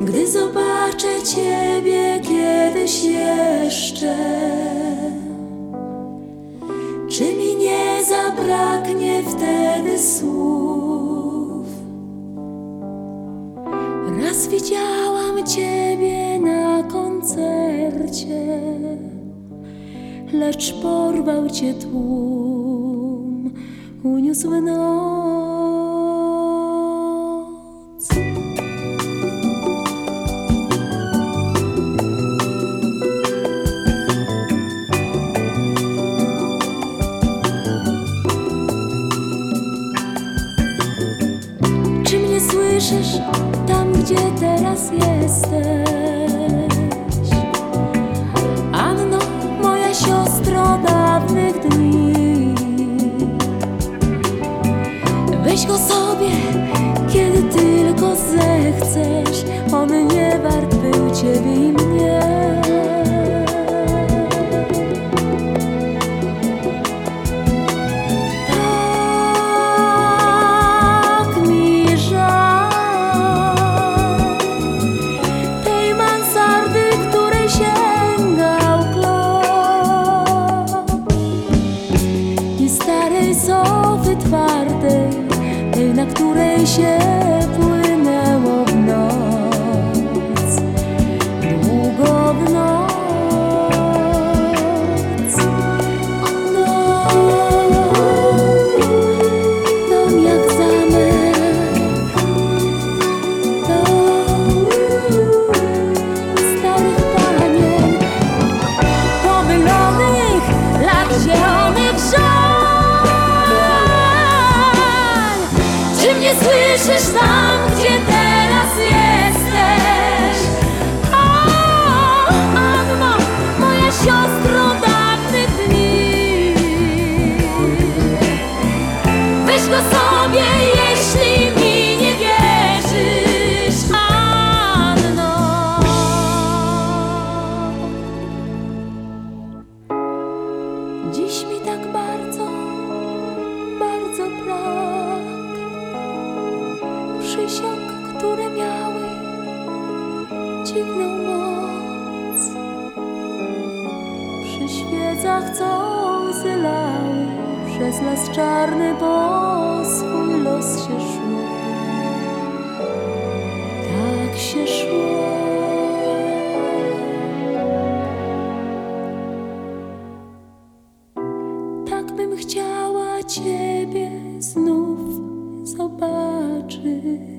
Gdy zobaczę Ciebie kiedyś jeszcze, czy mi nie zabraknie wtedy słów? Raz widziałam Ciebie na koncercie, lecz porwał Cię tłum, uniósł noc. Czy mnie słyszysz tam, gdzie teraz jesteś? Anno, moja siostro dawnych dni. Weź go sobie, kiedy tylko zechcesz. On nie wart był Ciebie i mnie. Sofy twardej, tej, na której się płynęło w noc, długo w noc. Dom jak zamek, dom starych panien, pomylonych lat zielonych żon. Nie słyszysz tam, gdzie teraz jesteś? O, Anno, moja siostro dawnych dni. Weź go sobie, jeśli mi nie wierzysz, Anno. Dziś mi tak bardzo, bardzo brak przysiąg, które miały dziwną moc. Przy świecach, co łzy lały, przez las czarny po swój los się szło. Tak się szło. Tak bym chciała Ciebie znów zobaczyć.